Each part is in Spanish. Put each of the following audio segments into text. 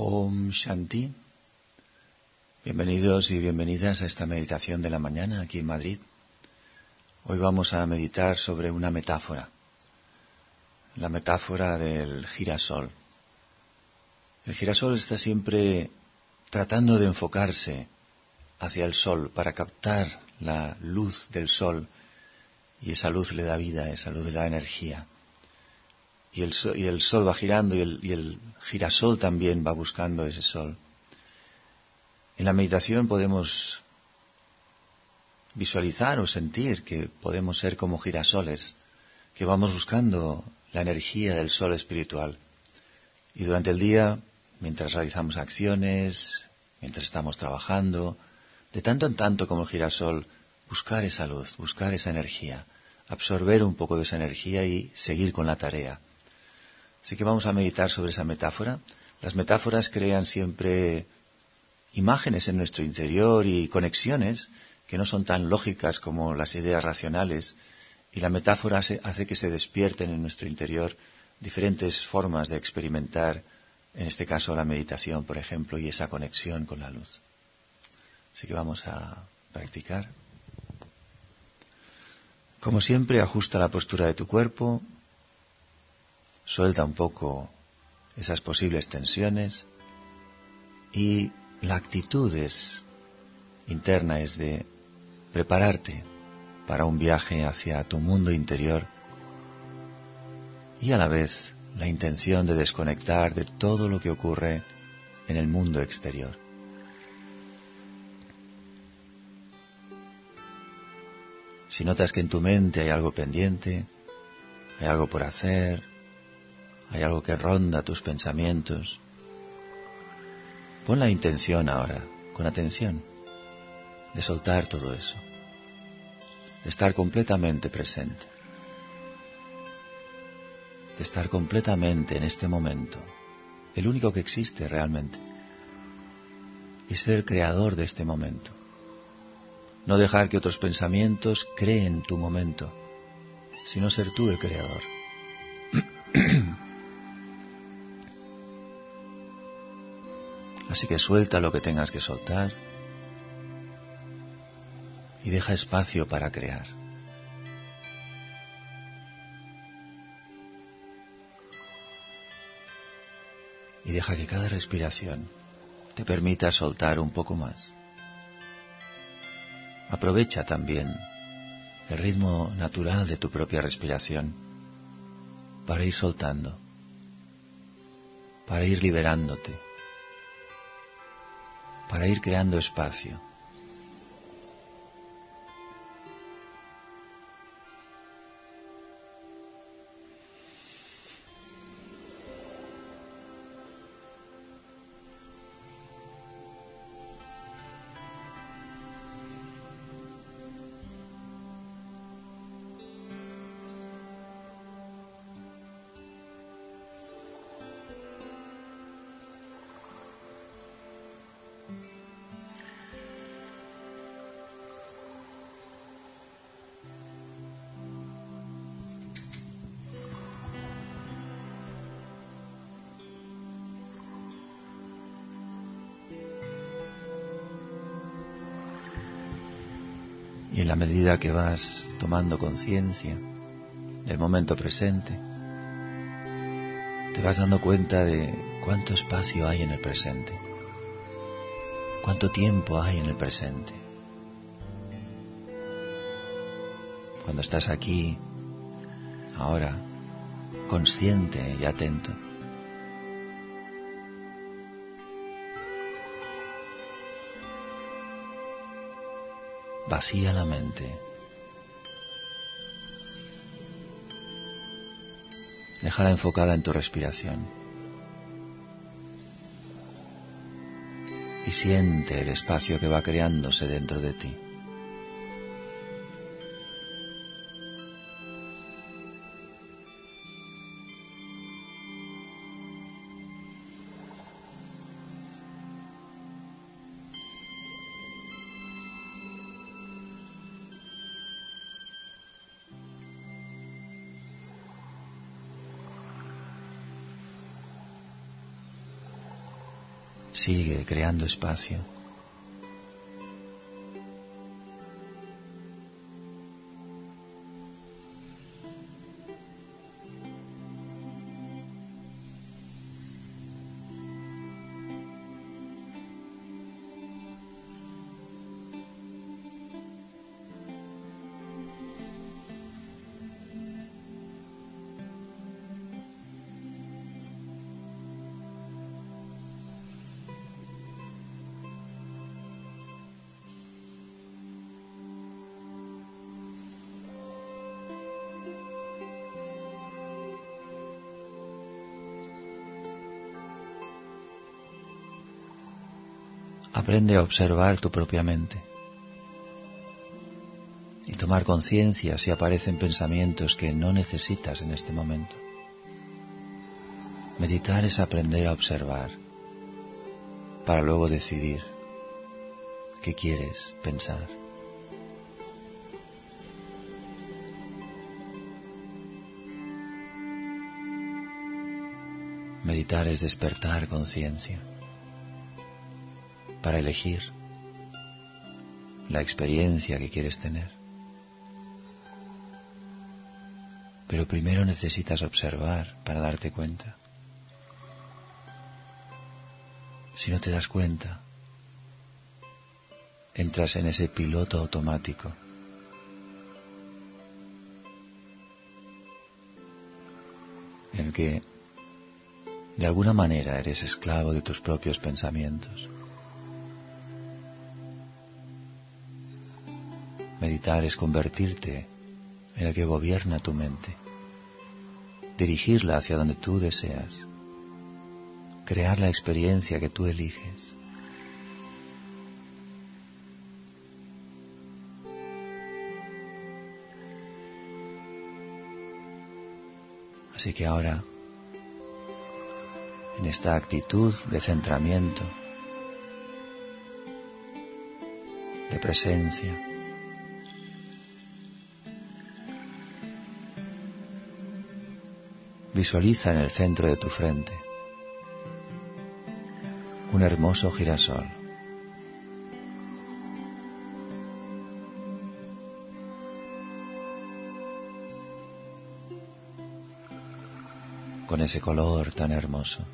Om Shanti. Bienvenidos y bienvenidas a esta meditación de la mañana aquí en Madrid. Hoy vamos a meditar sobre una metáfora, la metáfora del girasol. El girasol está siempre tratando de enfocarse hacia el sol para captar la luz del sol, y esa luz le da vida, esa luz le da energía. Y el sol va girando y el girasol también va buscando ese sol. En la meditación podemos visualizar o sentir que podemos ser como girasoles, que vamos buscando la energía del sol espiritual. Y durante el día, mientras realizamos acciones, mientras estamos trabajando, de tanto en tanto como el girasol, buscar esa luz, buscar esa energía, absorber un poco de esa energía y seguir con la tarea. Así que vamos a meditar sobre esa metáfora. Las metáforas crean siempre imágenes en nuestro interior y conexiones que no son tan lógicas como las ideas racionales, y la metáfora hace que se despierten en nuestro interior diferentes formas de experimentar, en este caso la meditación, por ejemplo, y esa conexión con la luz. Así que vamos a practicar. Como siempre, ajusta la postura de tu cuerpo, suelta un poco esas posibles tensiones y la actitud interna es de prepararte para un viaje hacia tu mundo interior y a la vez la intención de desconectar de todo lo que ocurre en el mundo exterior. Si notas que en tu mente hay algo pendiente, hay algo por hacer, hay algo que ronda tus pensamientos, pon la intención ahora, con atención, de soltar todo eso, de estar completamente presente, de estar completamente en este momento, el único que existe realmente, y ser el creador de este momento. No dejar que otros pensamientos creen tu momento, sino ser tú el creador. Así que suelta lo que tengas que soltar y deja espacio para crear. Y deja que cada respiración te permita soltar un poco más. Aprovecha también el ritmo natural de tu propia respiración para ir soltando, para ir liberándote, para ir creando espacio. Y en la medida que vas tomando conciencia del momento presente, te vas dando cuenta de cuánto espacio hay en el presente, cuánto tiempo hay en el presente. Cuando estás aquí, ahora, consciente y atento, vacía la mente. Déjala enfocada en tu respiración. Y siente el espacio que va creándose dentro de ti. Sigue creando espacio. Aprende a observar tu propia mente y tomar conciencia si aparecen pensamientos que no necesitas en este momento. Meditar es aprender a observar para luego decidir qué quieres pensar. Meditar es despertar conciencia para elegir la experiencia que quieres tener. Pero primero necesitas observar para darte cuenta. Si no te das cuenta, entras en ese piloto automático en el que de alguna manera eres esclavo de tus propios pensamientos. Meditar es convertirte en el que gobierna tu mente, dirigirla hacia donde tú deseas, crear la experiencia que tú eliges. Así que ahora, en esta actitud de centramiento, de presencia, visualiza en el centro de tu frente un hermoso girasol. Con ese color tan hermoso.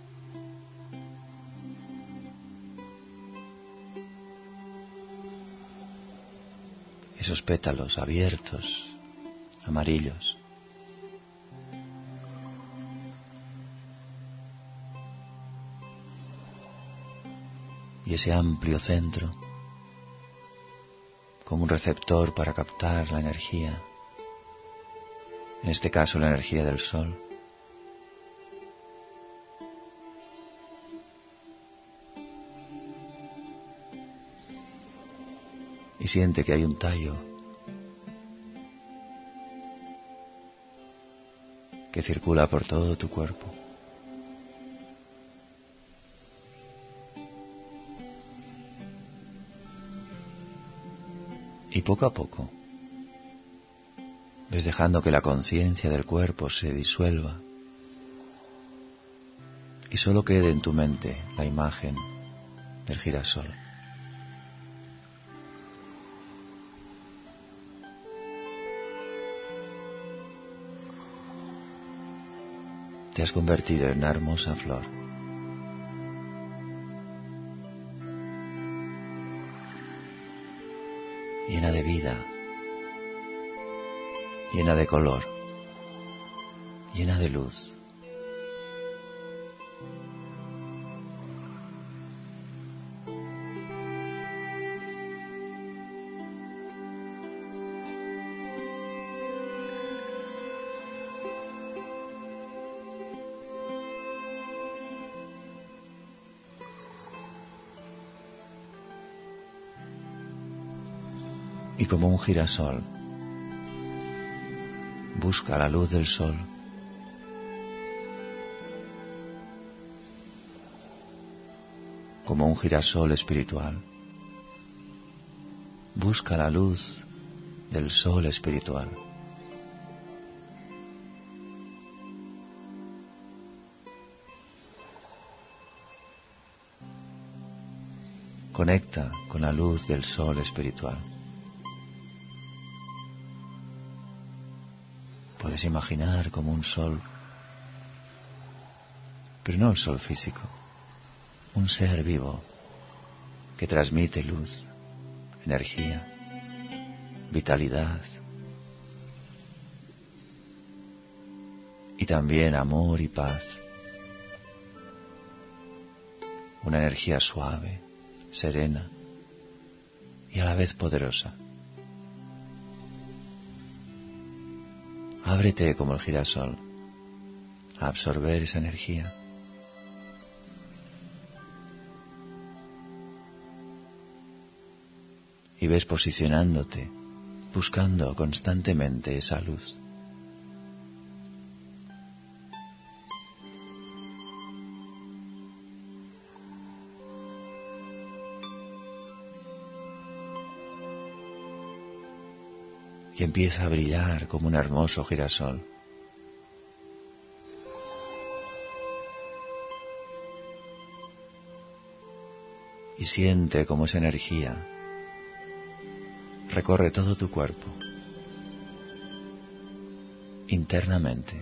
Esos pétalos abiertos, amarillos. Y ese amplio centro, como un receptor para captar la energía, en este caso la energía del sol. Y siente que hay un tallo que circula por todo tu cuerpo. Y poco a poco ves dejando que la conciencia del cuerpo se disuelva y solo quede en tu mente la imagen del girasol. Te has convertido en una hermosa flor. Llena de vida, llena de color, llena de luz. Y como un girasol, busca la luz del sol. Como un girasol espiritual, busca la luz del sol espiritual. Conecta con la luz del sol espiritual. Puedes imaginar como un sol, pero no el sol físico, un ser vivo que transmite luz, energía, vitalidad y también amor y paz. Una energía suave, serena y a la vez poderosa. Ábrete como el girasol a absorber esa energía. Y ves posicionándote, buscando constantemente esa luz. Y empieza a brillar como un hermoso girasol. Y siente como esa energía recorre todo tu cuerpo, internamente.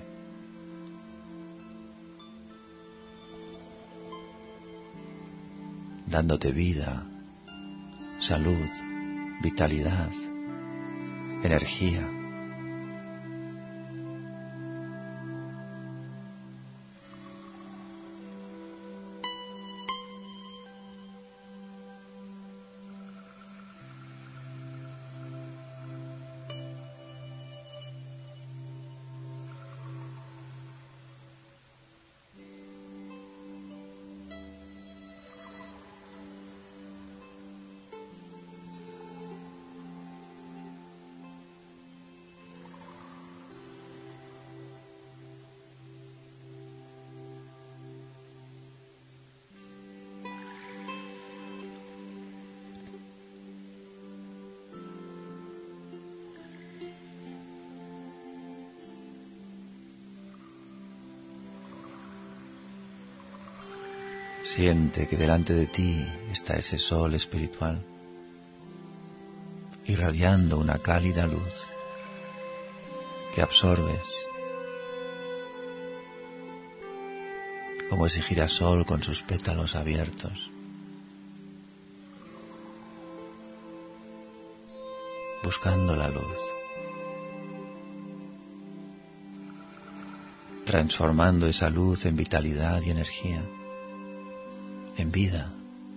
Dándote vida, salud, vitalidad, energía. Siente que delante de ti está ese sol espiritual, irradiando una cálida luz que absorbes, como ese girasol con sus pétalos abiertos, buscando la luz, transformando esa luz en vitalidad y energía, en vida.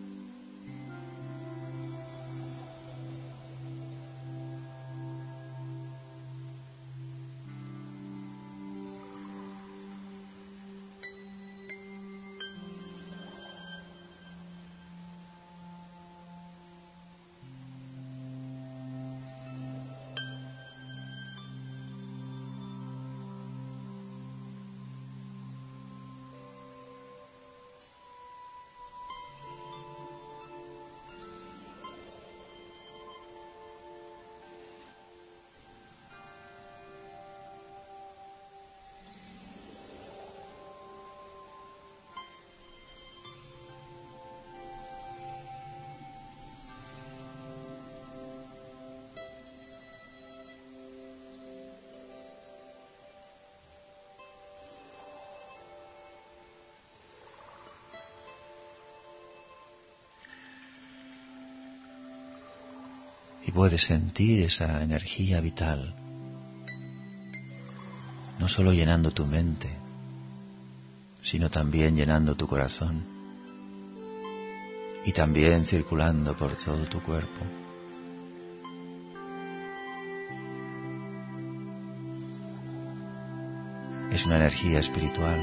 Y puedes sentir esa energía vital, no solo llenando tu mente, sino también llenando tu corazón y también circulando por todo tu cuerpo. Es una energía espiritual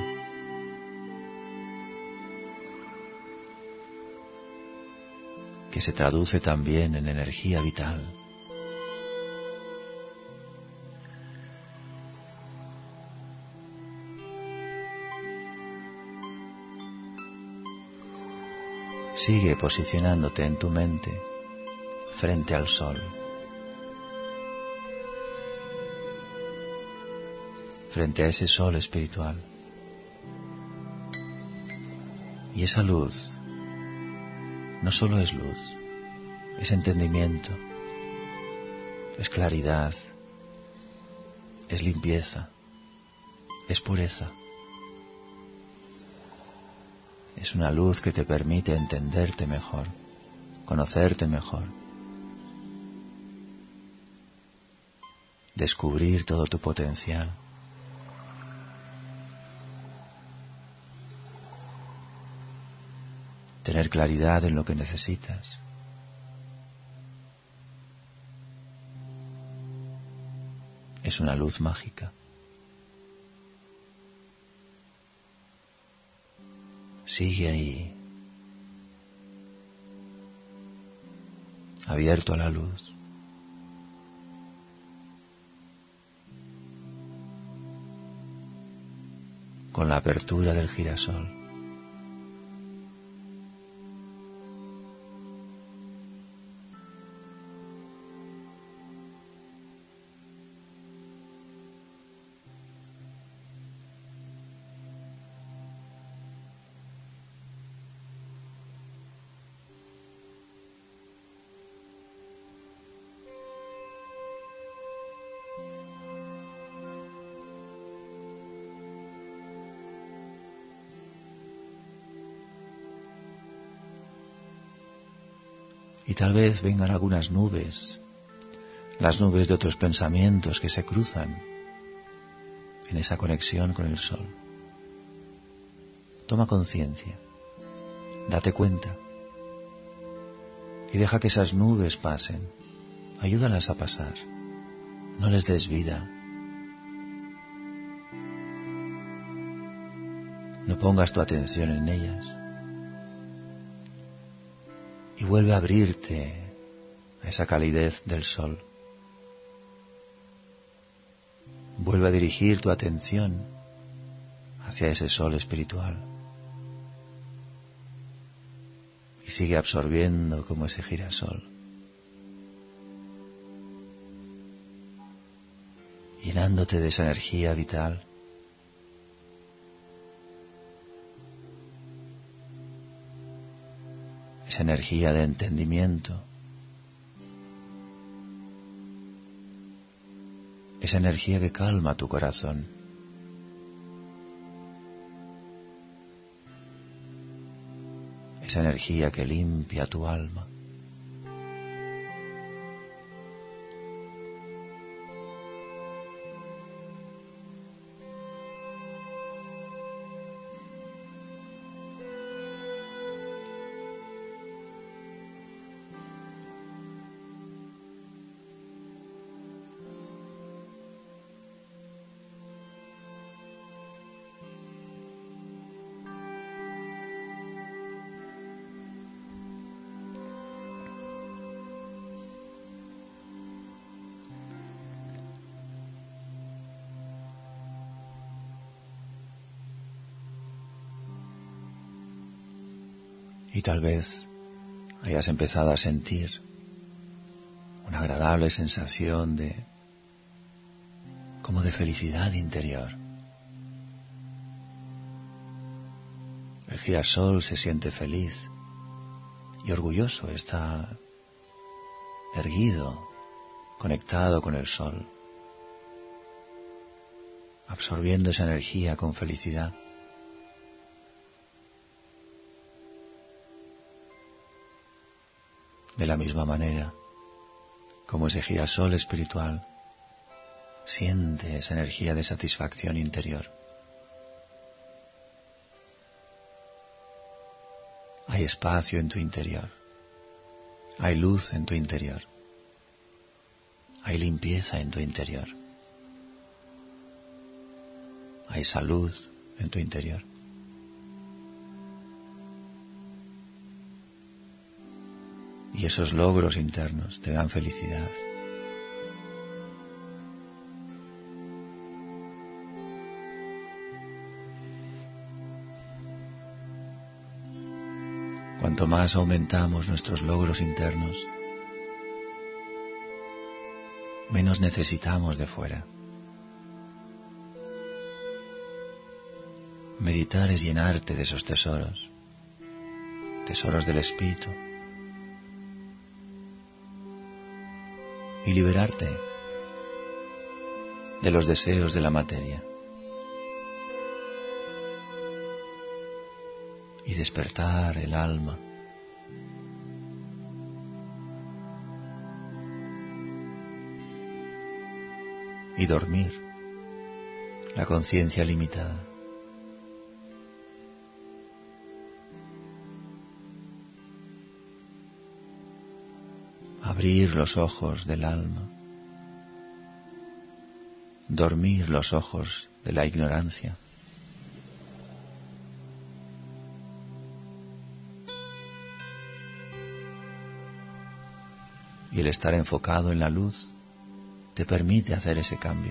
que se traduce también en energía vital. Sigue posicionándote en tu mente frente al sol, frente a ese sol espiritual. Y esa luz no solo es luz, es entendimiento, es claridad, es limpieza, es pureza. Es una luz que te permite entenderte mejor, conocerte mejor, descubrir todo tu potencial. Tener claridad en lo que necesitas. Es una luz mágica. Sigue ahí, abierto a la luz. Con la apertura del girasol. Y tal vez vengan algunas nubes, las nubes de otros pensamientos que se cruzan en esa conexión con el sol. Toma conciencia, date cuenta y deja que esas nubes pasen. Ayúdalas a pasar, no les des vida. No pongas tu atención en ellas. Y vuelve a abrirte a esa calidez del sol. Vuelve a dirigir tu atención hacia ese sol espiritual. Y sigue absorbiendo como ese girasol. Llenándote de esa energía vital. Esa energía de entendimiento, esa energía que calma tu corazón, esa energía que limpia tu alma. Y tal vez hayas empezado a sentir una agradable sensación como de felicidad interior. El girasol se siente feliz y orgulloso, está erguido, conectado con el sol, absorbiendo esa energía con felicidad. De la misma manera, como ese girasol espiritual, siente esa energía de satisfacción interior. Hay espacio en tu interior, hay luz en tu interior, hay limpieza en tu interior, hay salud en tu interior. Y esos logros internos te dan felicidad. Cuanto más aumentamos nuestros logros internos, menos necesitamos de fuera. Meditar es llenarte de esos tesoros, tesoros del espíritu, y liberarte de los deseos de la materia y despertar el alma. Y dormir la conciencia limitada. Abrir los ojos del alma. Dormir los ojos de la ignorancia. Y el estar enfocado en la luz te permite hacer ese cambio.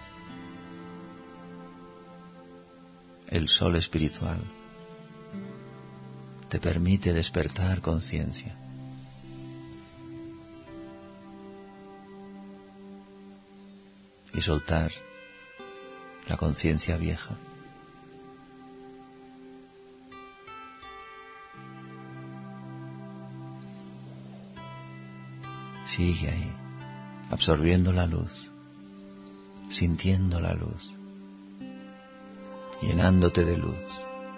El sol espiritual te permite despertar conciencia. Y soltar la conciencia vieja. Sigue ahí, absorbiendo la luz, sintiendo la luz, llenándote de luz.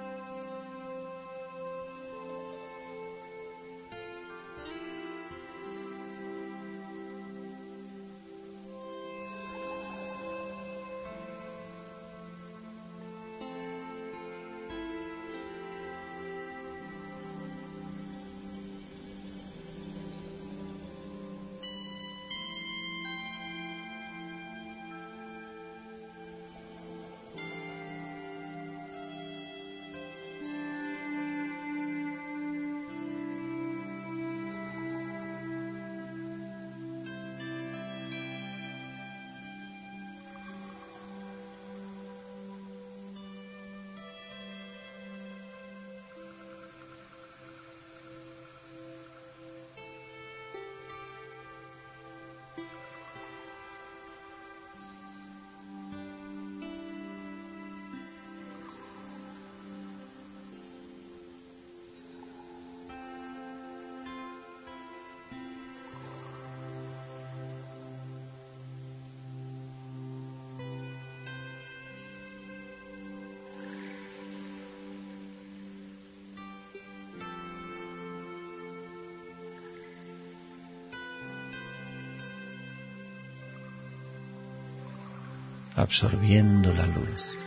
Absorbiendo la luz.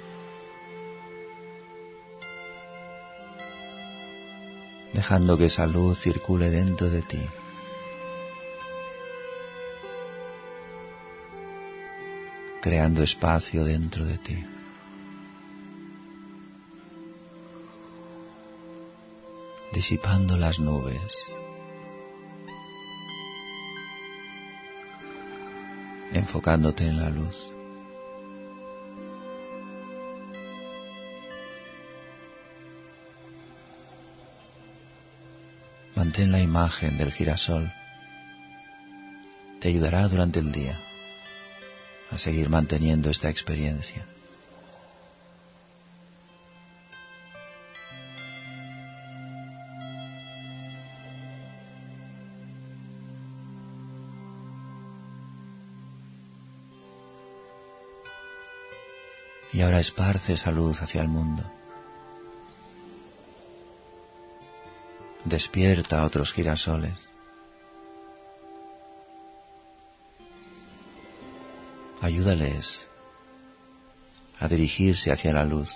Dejando que esa luz circule dentro de ti. Creando espacio dentro de ti. Disipando las nubes. Enfocándote en la luz. Mantén la imagen del girasol. Te ayudará durante el día a seguir manteniendo esta experiencia. Y ahora esparce esa luz hacia el mundo. Despierta a otros girasoles. Ayúdales a dirigirse hacia la luz.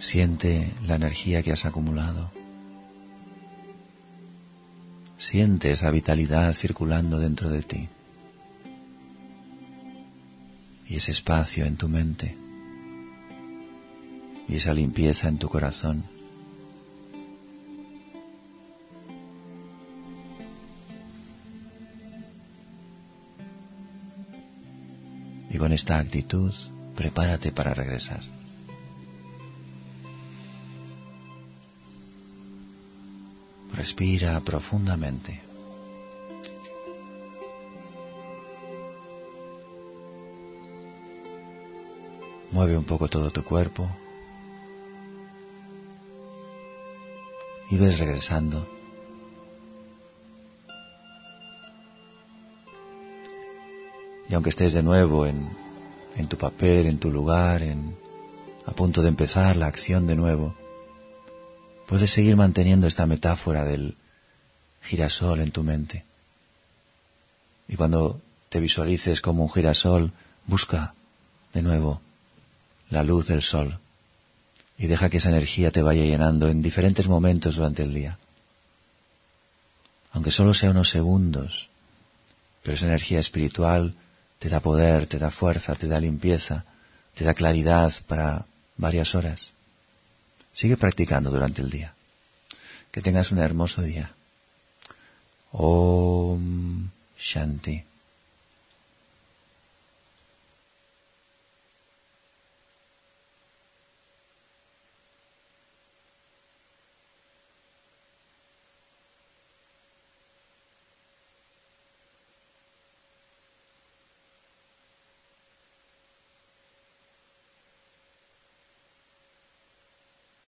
Siente la energía que has acumulado. Siente esa vitalidad circulando dentro de ti. Y ese espacio en tu mente. Y esa limpieza en tu corazón. Y con esta actitud, prepárate para regresar. Respira profundamente. Mueve un poco todo tu cuerpo. Y ves regresando. Y aunque estés de nuevo en tu papel, en tu lugar, a punto de empezar la acción de nuevo, puedes seguir manteniendo esta metáfora del girasol en tu mente. Y cuando te visualices como un girasol, busca de nuevo la luz del sol y deja que esa energía te vaya llenando en diferentes momentos durante el día. Aunque solo sea unos segundos, pero esa energía espiritual te da poder, te da fuerza, te da limpieza, te da claridad para varias horas. Sigue practicando durante el día. Que tengas un hermoso día. Om Shanti.